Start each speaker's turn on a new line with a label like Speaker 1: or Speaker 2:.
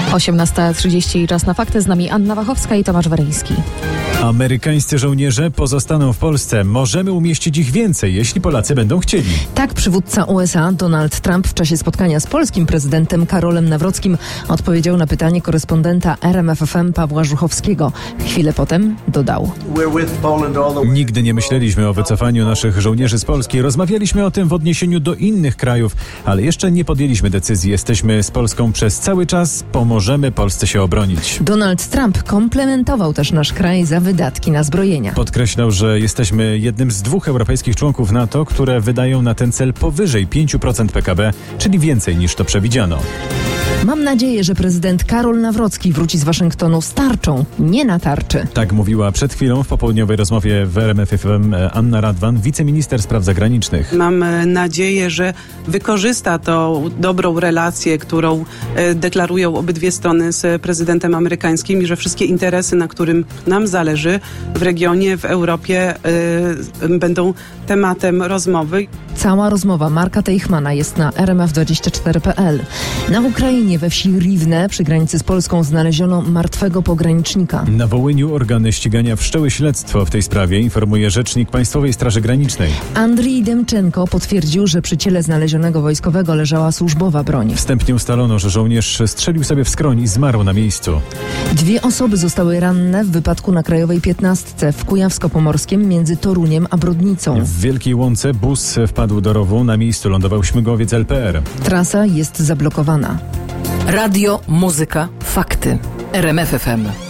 Speaker 1: 18:30 czas na fakty. Z nami Anna Wachowska i Tomasz Weryński.
Speaker 2: Amerykańscy żołnierze pozostaną w Polsce. Możemy umieścić ich więcej, jeśli Polacy będą chcieli.
Speaker 3: Tak przywódca USA Donald Trump w czasie spotkania z polskim prezydentem Karolem Nawrockim odpowiedział na pytanie korespondenta RMF FM Pawła Żuchowskiego. Chwilę potem dodał:
Speaker 2: Nigdy nie myśleliśmy o wycofaniu naszych żołnierzy z Polski. Rozmawialiśmy o tym w odniesieniu do innych krajów, ale jeszcze nie podjęliśmy decyzji. Jesteśmy z Polską przez cały czas. Pomożemy Polsce się obronić.
Speaker 3: Donald Trump komplementował też nasz kraj za wydatki na zbrojenia.
Speaker 2: Podkreślał, że jesteśmy jednym z 2 europejskich członków NATO, które wydają na ten cel powyżej 5% PKB, czyli więcej niż to przewidziano.
Speaker 3: Mam nadzieję, że prezydent Karol Nawrocki wróci z Waszyngtonu z tarczą, nie na tarczy.
Speaker 2: Tak mówiła przed chwilą w popołudniowej rozmowie w RMF FM Anna Radwan, wiceminister spraw zagranicznych.
Speaker 4: Mam nadzieję, że wykorzysta tą dobrą relację, którą deklarują obydwie strony z prezydentem amerykańskim i że wszystkie interesy, na którym nam zależy w regionie, w Europie, będą tematem rozmowy.
Speaker 3: Cała rozmowa Marka Teichmana jest na rmf24.pl. Na Ukrainie we wsi Riwne przy granicy z Polską znaleziono martwego pogranicznika.
Speaker 2: Na Wołyniu organy ścigania wszczęły śledztwo w tej sprawie, informuje rzecznik Państwowej Straży Granicznej.
Speaker 3: Andrii Demczenko potwierdził, że przy ciele znalezionego wojskowego leżała służbowa broń.
Speaker 2: Wstępnie ustalono, że żołnierz strzelił sobie w skroń i zmarł na miejscu.
Speaker 3: 2 osoby zostały ranne w wypadku na Krajowej 15 w Kujawsko-Pomorskiem między Toruniem a Brodnicą.
Speaker 2: W Wielkiej Łące bus wpadł do rowu, na miejscu lądował śmigłowiec LPR.
Speaker 3: Trasa jest zablokowana.
Speaker 5: Radio, muzyka, fakty. RMF FM.